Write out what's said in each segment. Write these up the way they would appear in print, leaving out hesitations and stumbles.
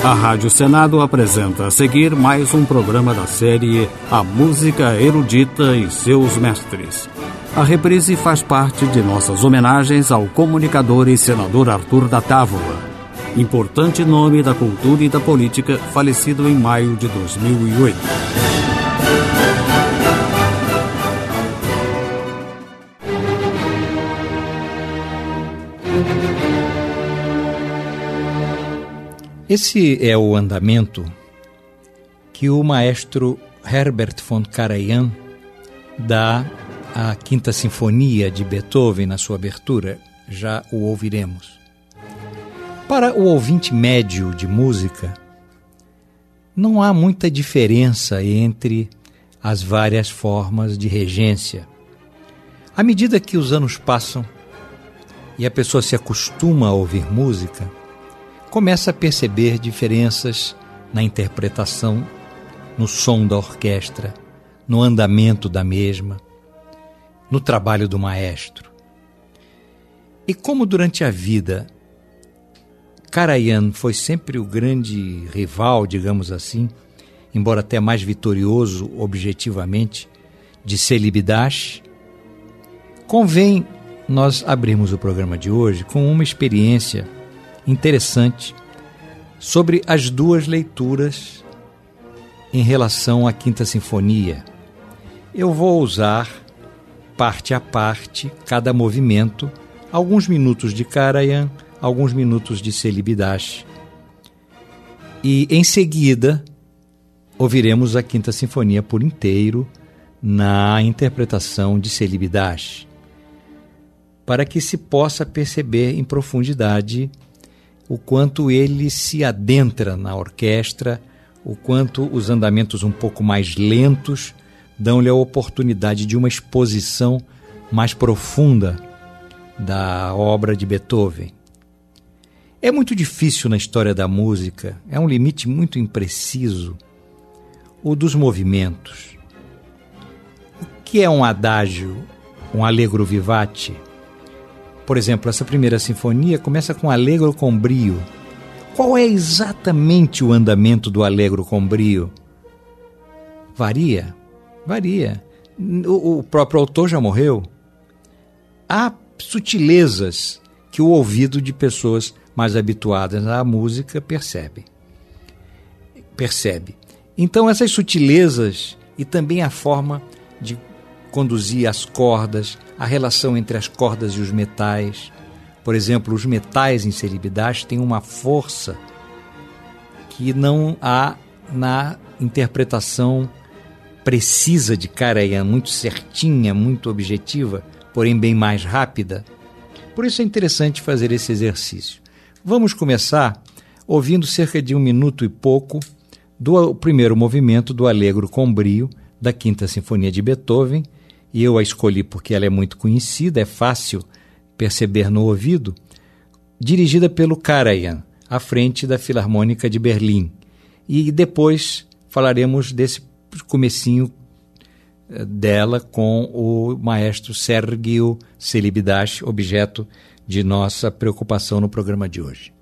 A Rádio Senado apresenta a seguir mais um programa da série A Música Erudita e Seus Mestres. A reprise faz parte de nossas homenagens ao comunicador e senador Arthur da Távola, importante nome da cultura e da política, falecido em maio de 2008. Esse é o andamento que o maestro Herbert von Karajan dá à Quinta Sinfonia de Beethoven na sua abertura. Já o ouviremos. Para o ouvinte médio de música, não há muita diferença entre as várias formas de regência. À medida que os anos passam e a pessoa se acostuma a ouvir música, começa a perceber diferenças na interpretação, no som da orquestra, no andamento da mesma, no trabalho do maestro. E como durante a vida Karajan foi sempre o grande rival, digamos assim, embora até mais vitorioso objetivamente, de Celibidache, convém nós abrirmos o programa de hoje com uma experiência interessante sobre as duas leituras em relação à Quinta Sinfonia. Eu vou usar parte a parte, cada movimento, alguns minutos de Karajan, alguns minutos de Celibidache. E em seguida ouviremos a Quinta Sinfonia por inteiro na interpretação de Celibidache, para que se possa perceber em profundidade o quanto ele se adentra na orquestra, o quanto os andamentos um pouco mais lentos dão-lhe a oportunidade de uma exposição mais profunda da obra de Beethoven. É muito difícil na história da música, é um limite muito impreciso, o dos movimentos. O que é um adágio, um allegro vivace? Por exemplo, essa primeira sinfonia começa com allegro com brio. Qual é exatamente o andamento do allegro com brio? Varia. O próprio autor já morreu. Há sutilezas que o ouvido de pessoas mais habituadas à música percebe. Então, essas sutilezas e também a forma de conduzir as cordas, a relação entre as cordas e os metais. Por exemplo, os metais em Celibidache têm uma força que não há na interpretação precisa de Karajan, muito certinha, muito objetiva, porém bem mais rápida. Por isso é interessante fazer esse exercício. Vamos começar ouvindo cerca de 1 minuto e pouco do primeiro movimento do Allegro com brio da Quinta Sinfonia de Beethoven, e eu a escolhi porque ela é muito conhecida, é fácil perceber no ouvido, dirigida pelo Karajan, à frente da Filarmônica de Berlim. E depois falaremos desse comecinho dela com o maestro Sergiu Celibidache, objeto de nossa preocupação no programa de hoje.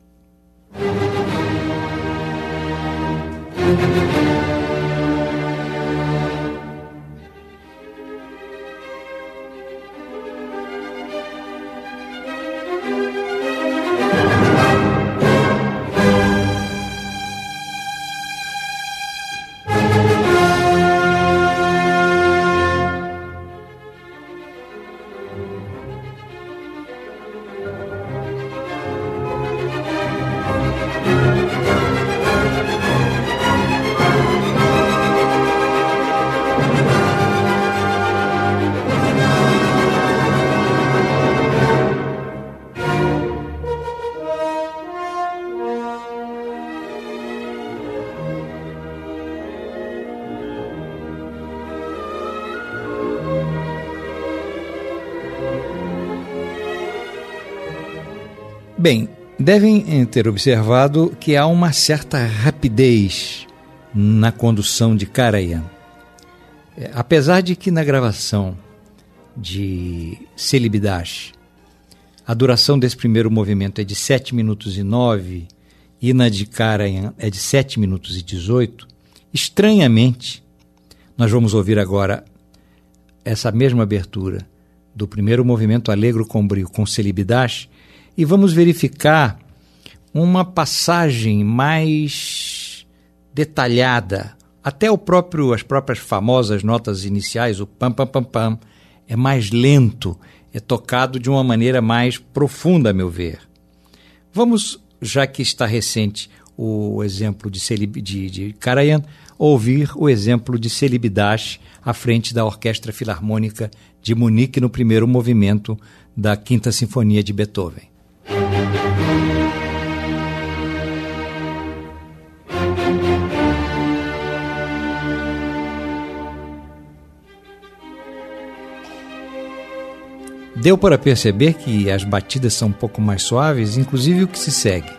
Bem, devem ter observado que há uma certa rapidez na condução de Karajan. Apesar de que na gravação de Celibidache a duração desse primeiro movimento é de 7 minutos e 9 e na de Karajan é de 7 minutos e 18, estranhamente, nós vamos ouvir agora essa mesma abertura do primeiro movimento Allegro com brio, com Celibidache, e vamos verificar uma passagem mais detalhada. Até as próprias famosas notas iniciais, o pam, pam, pam, pam, é mais lento, é tocado de uma maneira mais profunda, a meu ver. Vamos, já que está recente o exemplo de Karajan, ouvir o exemplo de Celibidache à frente da Orquestra Filarmônica de Munique no primeiro movimento da Quinta Sinfonia de Beethoven. Deu para perceber que as batidas são um pouco mais suaves, inclusive o que se segue.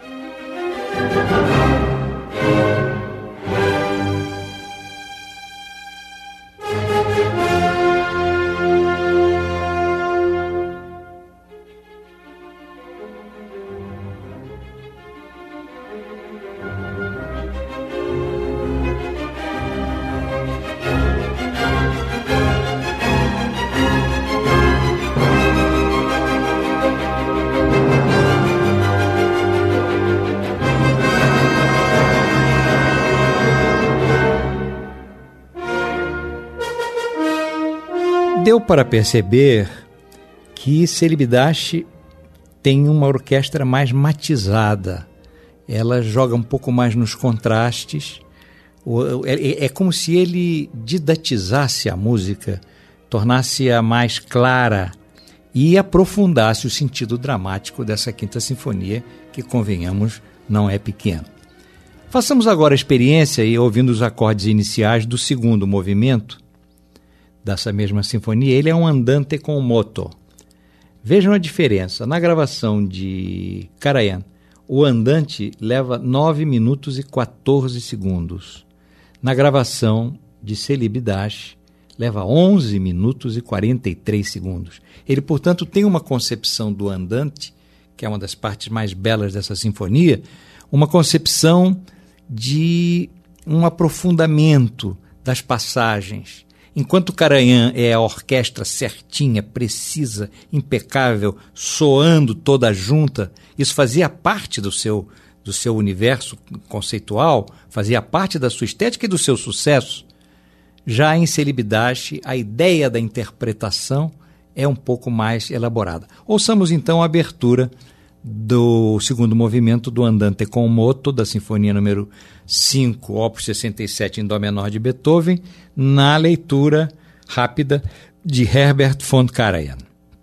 Deu para perceber que Celibidache tem uma orquestra mais matizada. Ela joga um pouco mais nos contrastes. É como se ele didatizasse a música, tornasse-a mais clara e aprofundasse o sentido dramático dessa Quinta Sinfonia, que, convenhamos, não é pequeno. Façamos agora a experiência e ouvindo os acordes iniciais do segundo movimento dessa mesma sinfonia. Ele é um andante com moto. Vejam a diferença. Na gravação de Karajan, o andante leva 9 minutos e 14 segundos. Na gravação de Celibidache, leva 11 minutos e 43 segundos. Ele, portanto, tem uma concepção do andante, que é uma das partes mais belas dessa sinfonia, uma concepção de um aprofundamento das passagens. Enquanto Karajan é a orquestra certinha, precisa, impecável, soando toda junta, isso fazia parte do seu universo conceitual, fazia parte da sua estética e do seu sucesso. Já em Celibidache, a ideia da interpretação é um pouco mais elaborada. Ouçamos então a abertura do segundo movimento do Andante com moto, da Sinfonia número 5, Opus 67 em Dó menor de Beethoven, na leitura rápida de Herbert von Karajan.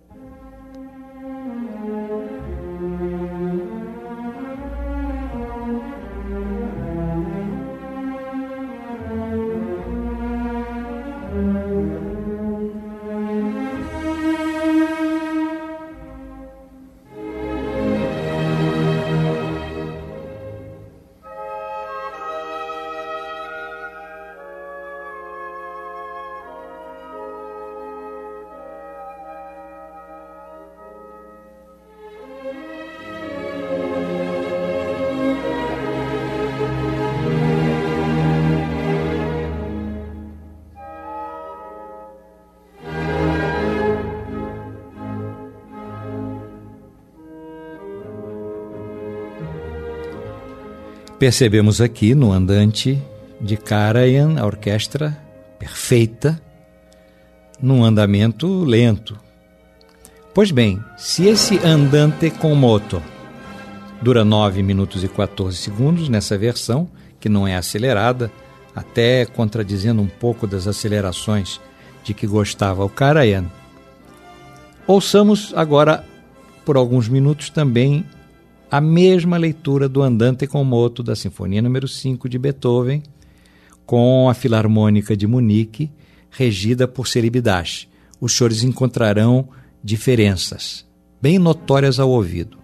Percebemos aqui no andante de Karajan a orquestra perfeita, num andamento lento. Pois bem, se esse andante com moto dura 9 minutos e 14 segundos nessa versão, que não é acelerada, até contradizendo um pouco das acelerações de que gostava o Karajan, ouçamos agora por alguns minutos também a mesma leitura do Andante com moto da Sinfonia número 5 de Beethoven, com a Filarmônica de Munique, regida por Celibidache. Os senhores encontrarão diferenças bem notórias ao ouvido.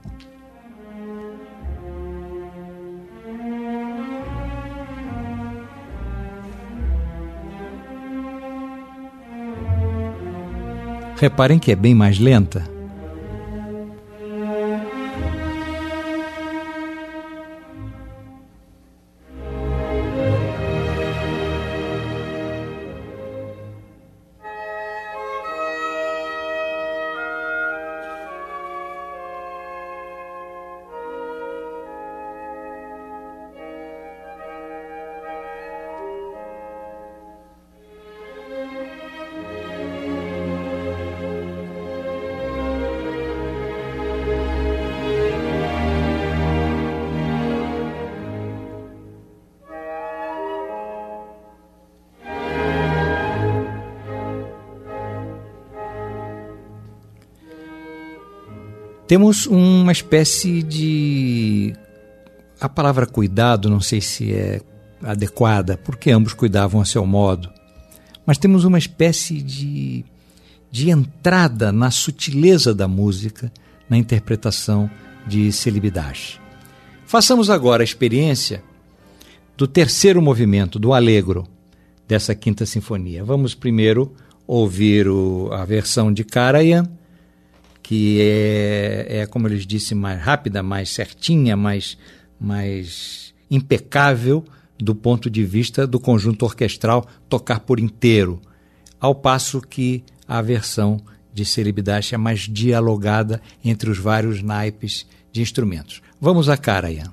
Reparem que é bem mais lenta. Temos uma espécie de... A palavra cuidado, não sei se é adequada, porque ambos cuidavam a seu modo. Mas temos uma espécie de entrada na sutileza da música, na interpretação de Celibidache. Façamos agora a experiência do terceiro movimento, do Allegro, dessa Quinta Sinfonia. Vamos primeiro ouvir a versão de Karajan, que é, como eu lhes disse, mais rápida, mais certinha, mais impecável do ponto de vista do conjunto orquestral tocar por inteiro, ao passo que a versão de Celibidache é mais dialogada entre os vários naipes de instrumentos. Vamos a Karajan.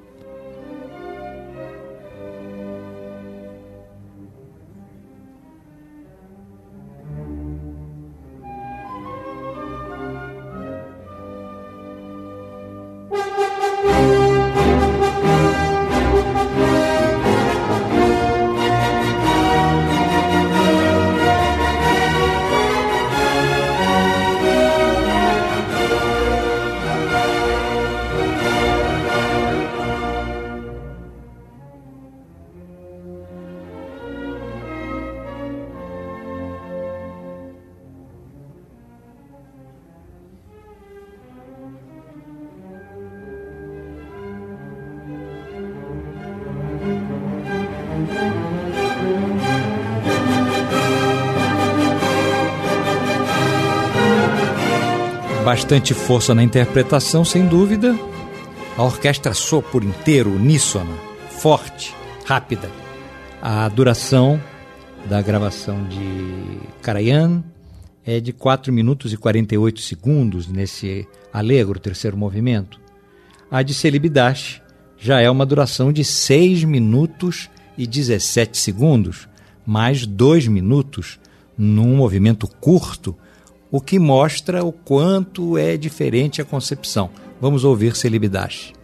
Bastante força na interpretação, sem dúvida. A orquestra soa por inteiro, uníssona, forte, rápida. A duração da gravação de Karajan é de 4 minutos e 48 segundos nesse Allegro, terceiro movimento. A de Celibidache já é uma duração de 6 minutos e 17 segundos, mais 2 minutos num movimento curto, o que mostra o quanto é diferente a concepção. Vamos ouvir Celibidache.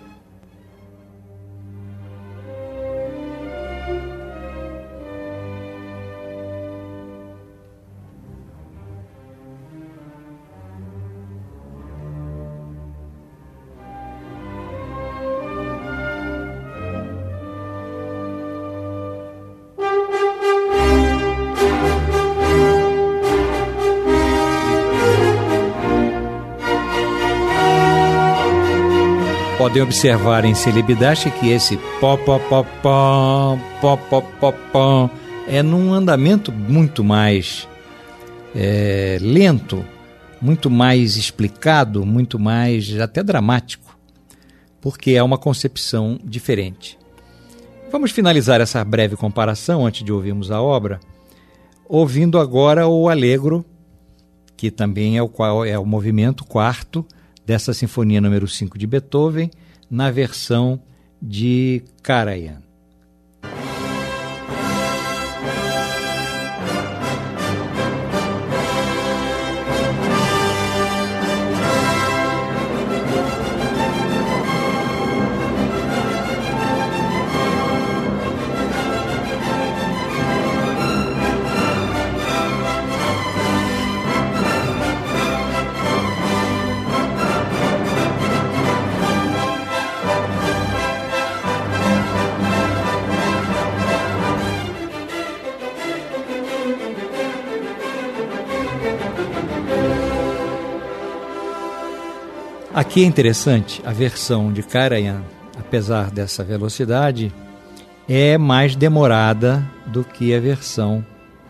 Podem observar em Celibidache que esse pó é num andamento muito mais lento, muito mais explicado, muito mais até dramático, porque é uma concepção diferente. Vamos finalizar essa breve comparação antes de ouvirmos a obra, ouvindo agora o Allegro, que também é o movimento quarto dessa Sinfonia número 5 de Beethoven, na versão de Karajan. Aqui é interessante, a versão de Karajan, apesar dessa velocidade, é mais demorada do que a versão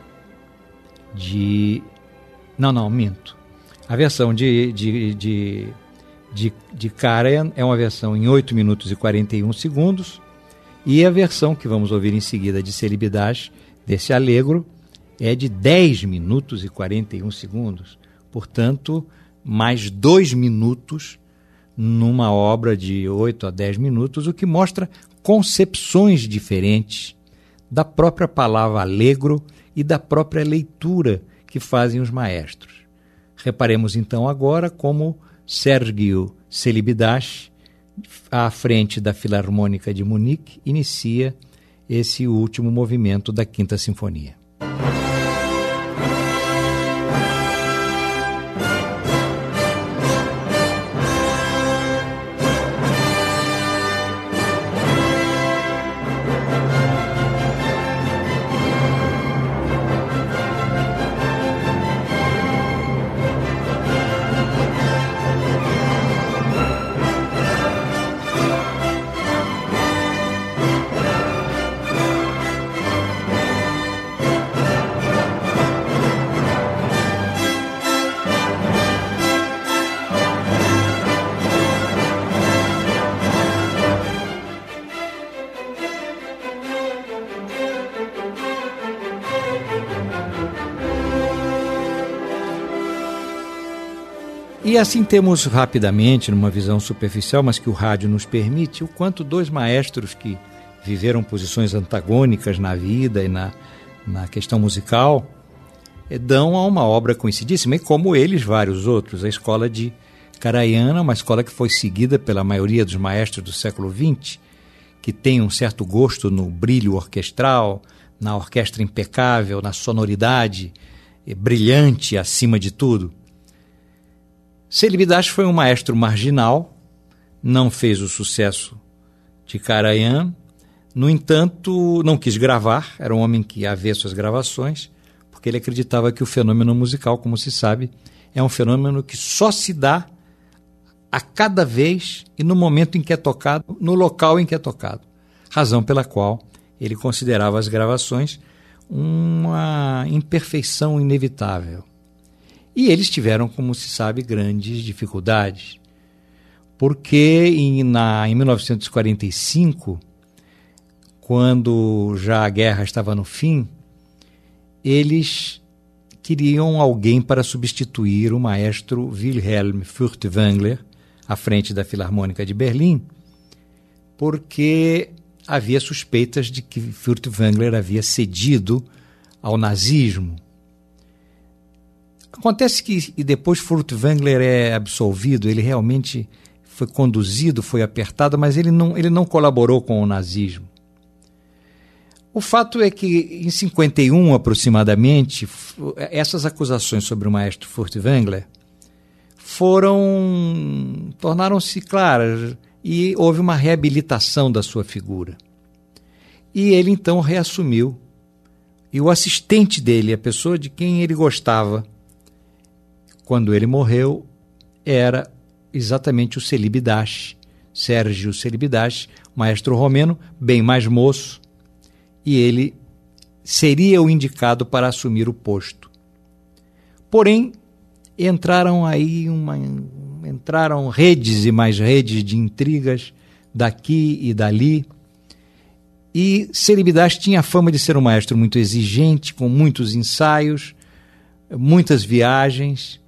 de... Não, minto. A versão de Karajan é uma versão em 8 minutos e 41 segundos e a versão que vamos ouvir em seguida de Celibidache, desse Allegro, é de 10 minutos e 41 segundos. Portanto, mais 2 minutos numa obra de 8 a 10 minutos, o que mostra concepções diferentes da própria palavra Allegro e da própria leitura que fazem os maestros. Reparemos então agora como Sergiu Celibidache, à frente da Filarmônica de Munique, inicia esse último movimento da Quinta Sinfonia. E assim temos rapidamente, numa visão superficial, mas que o rádio nos permite, o quanto dois maestros que viveram posições antagônicas na vida e na questão musical dão a uma obra conhecidíssima, e como eles, vários outros. A escola de Karajan, uma escola que foi seguida pela maioria dos maestros do século XX, que tem um certo gosto no brilho orquestral, na orquestra impecável, na sonoridade brilhante acima de tudo. Celibidache foi um maestro marginal, não fez o sucesso de Karajan, no entanto, não quis gravar, era um homem que avesso às gravações, porque ele acreditava que o fenômeno musical, como se sabe, é um fenômeno que só se dá a cada vez e no momento em que é tocado, no local em que é tocado. Razão pela qual ele considerava as gravações uma imperfeição inevitável. E eles tiveram, como se sabe, grandes dificuldades, porque em 1945, quando já a guerra estava no fim, eles queriam alguém para substituir o maestro Wilhelm Furtwängler à frente da Filarmônica de Berlim, porque havia suspeitas de que Furtwängler havia cedido ao nazismo. Acontece que depois Furtwängler é absolvido, ele realmente foi conduzido, foi apertado, mas ele não colaborou com o nazismo. O fato é que, em 51 aproximadamente, essas acusações sobre o maestro Furtwängler tornaram-se claras e houve uma reabilitação da sua figura. E ele então reassumiu. E o assistente dele, a pessoa de quem ele gostava, quando ele morreu, era exatamente o Celibidache, Sérgio Celibidache, maestro romeno, bem mais moço, e ele seria o indicado para assumir o posto. Porém, entraram redes e mais redes de intrigas daqui e dali, e Celibidache tinha a fama de ser um maestro muito exigente, com muitos ensaios, muitas viagens,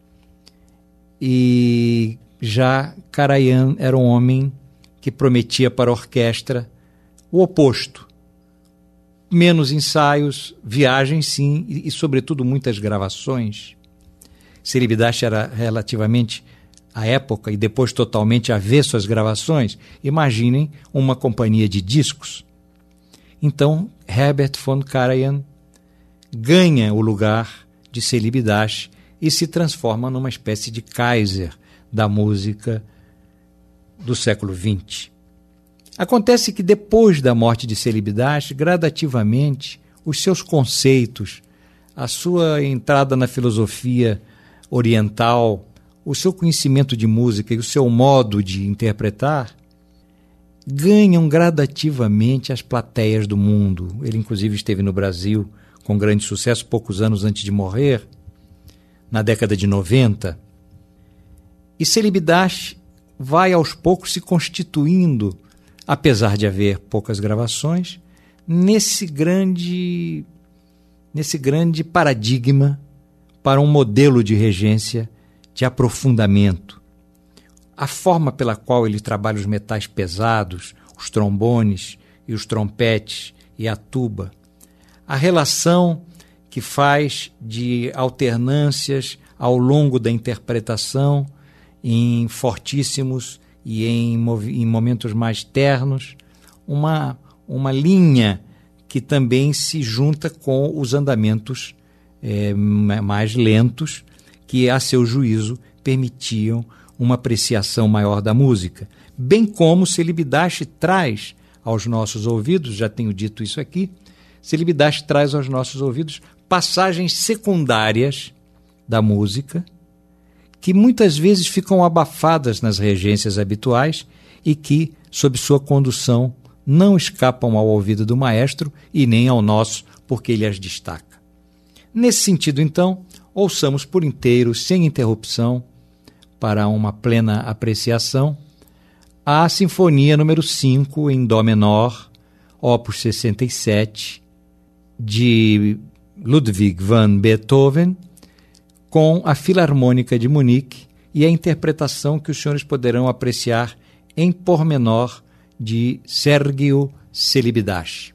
e já Karajan era um homem que prometia para a orquestra o oposto. Menos ensaios, viagens sim, e sobretudo muitas gravações. Celibidache era relativamente, à época, e depois totalmente avesso às gravações. Imaginem uma companhia de discos. Então, Herbert von Karajan ganha o lugar de Celibidache e se transforma numa espécie de Kaiser da música do século XX. Acontece que depois da morte de Celibidache, gradativamente, os seus conceitos, a sua entrada na filosofia oriental, o seu conhecimento de música e o seu modo de interpretar ganham gradativamente as plateias do mundo. Ele, inclusive, esteve no Brasil com grande sucesso poucos anos antes de morrer, na década de 90. E Celibidache vai aos poucos se constituindo, apesar de haver poucas gravações, nesse grande paradigma para um modelo de regência de aprofundamento. A forma pela qual ele trabalha os metais pesados, os trombones e os trompetes e a tuba, a relação que faz de alternâncias ao longo da interpretação em fortíssimos e em momentos mais ternos, uma linha que também se junta com os andamentos mais lentos, que, a seu juízo, permitiam uma apreciação maior da música. Bem como Celibidache traz aos nossos ouvidos, já tenho dito isso aqui, Celibidache traz aos nossos ouvidos passagens secundárias da música, que muitas vezes ficam abafadas nas regências habituais e que, sob sua condução, não escapam ao ouvido do maestro e nem ao nosso, porque ele as destaca. Nesse sentido, então, ouçamos por inteiro, sem interrupção, para uma plena apreciação, a Sinfonia número 5, em Dó menor, opus 67, de Ludwig van Beethoven, com a Filarmônica de Munique, e a interpretação que os senhores poderão apreciar em pormenor de Sergiu Celibidache.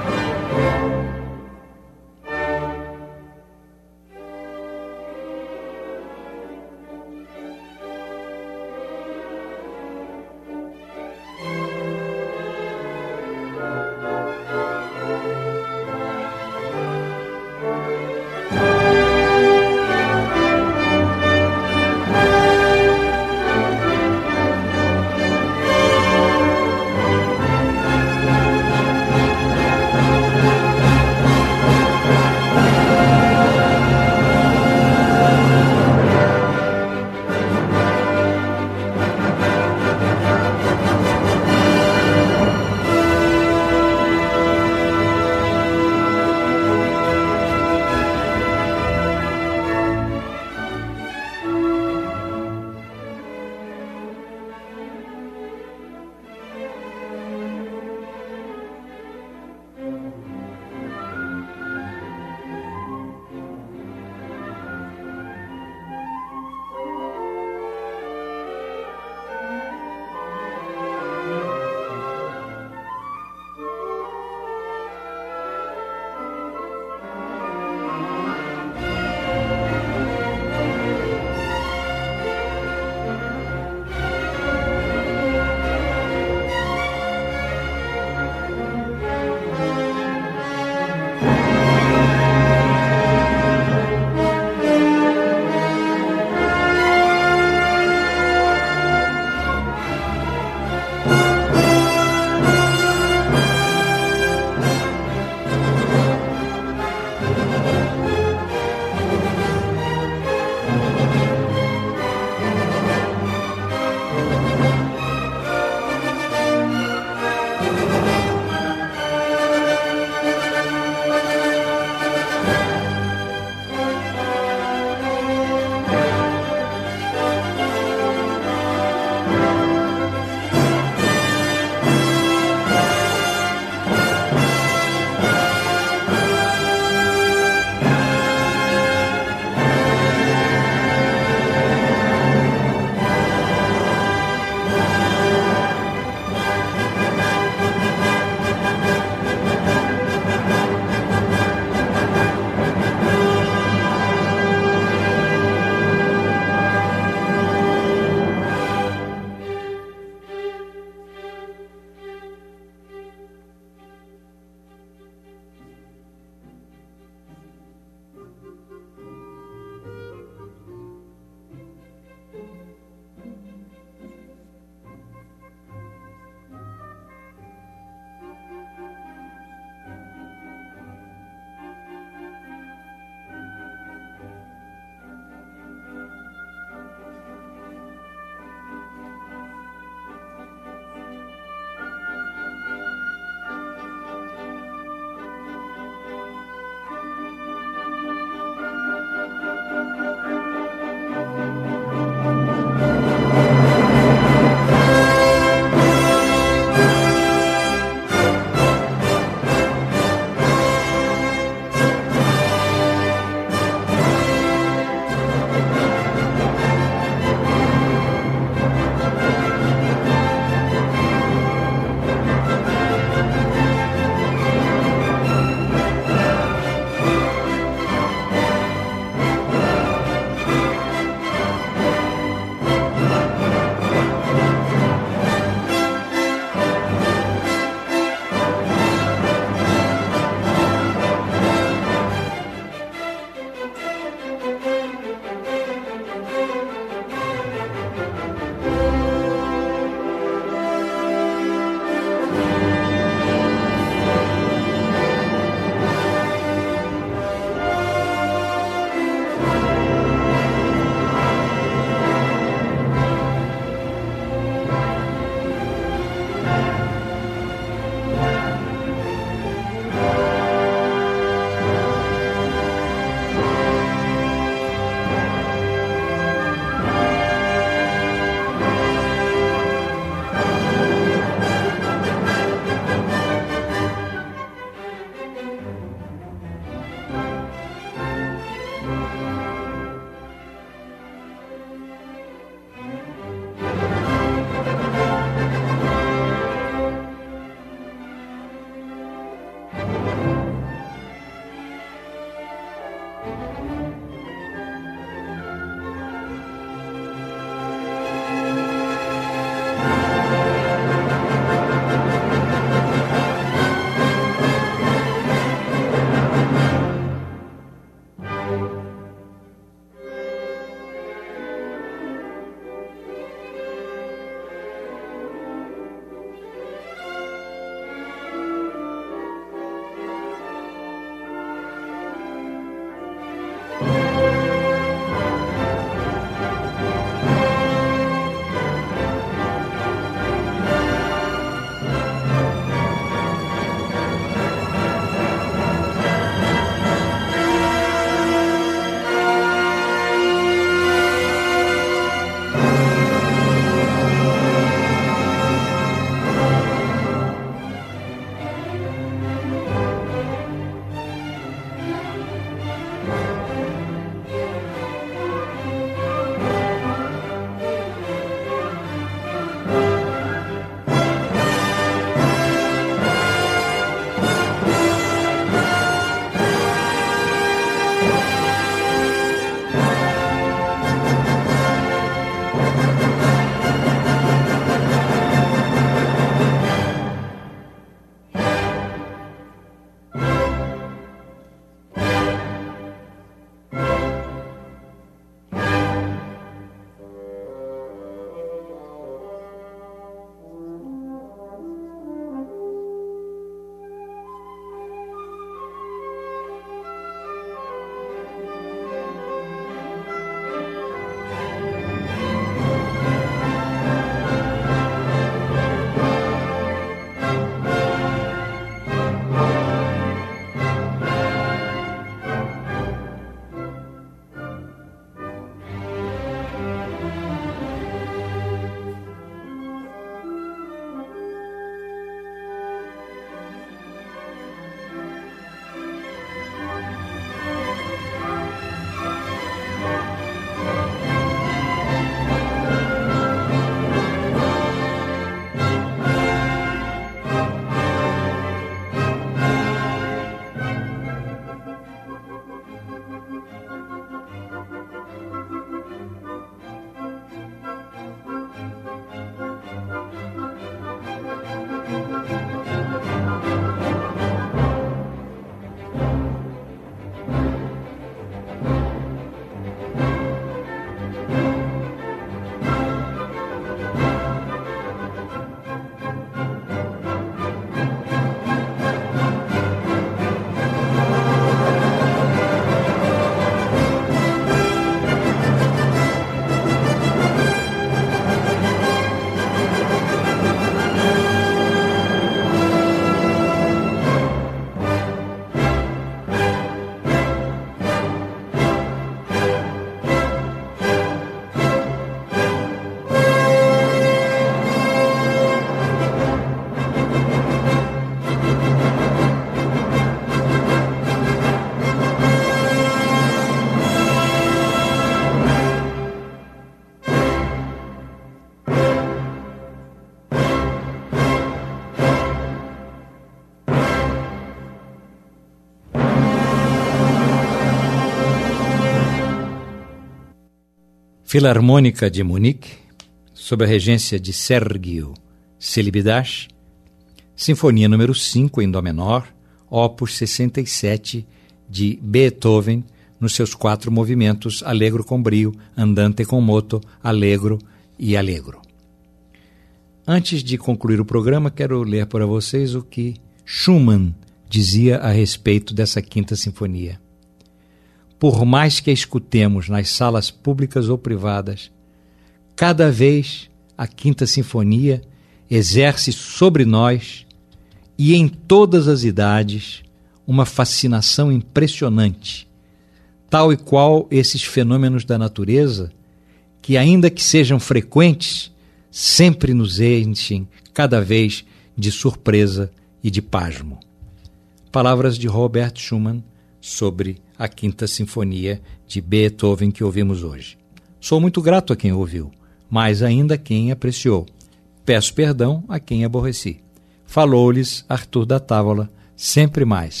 Filarmônica de Munique, sob a regência de Sergiu Celibidache, Sinfonia número 5 em Dó menor, opus 67 de Beethoven, nos seus 4 movimentos, allegro com brio, andante com moto, allegro e allegro. Antes de concluir o programa, quero ler para vocês o que Schumann dizia a respeito dessa Quinta Sinfonia. Por mais que a escutemos nas salas públicas ou privadas, cada vez a Quinta Sinfonia exerce sobre nós e em todas as idades uma fascinação impressionante, tal e qual esses fenômenos da natureza que, ainda que sejam frequentes, sempre nos enchem cada vez de surpresa e de pasmo. Palavras de Robert Schumann sobre a Quinta Sinfonia de Beethoven que ouvimos hoje. Sou muito grato a quem ouviu, mais ainda a quem apreciou. Peço perdão a quem aborreci. Falou-lhes Arthur da Távola, sempre mais.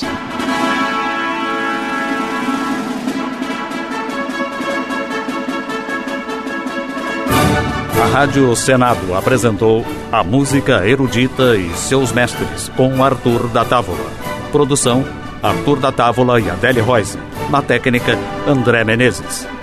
A Rádio Senado apresentou A Música Erudita e Seus Mestres, com Arthur da Távola. Produção, Arthur da Távola e Adele Reuss. Na técnica, André Menezes.